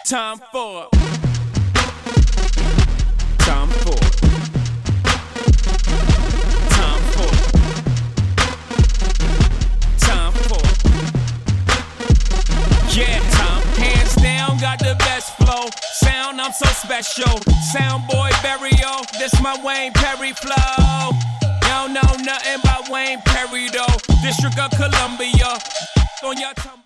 Time for Time for Time for Time for Yeah, time. Hands down, got the best flow. Sound, I'm so special. Sound boy Barrio, this my Wayne Perry flow. Y'all know nothing about Wayne Perry though. District of Columbia. On your tongue.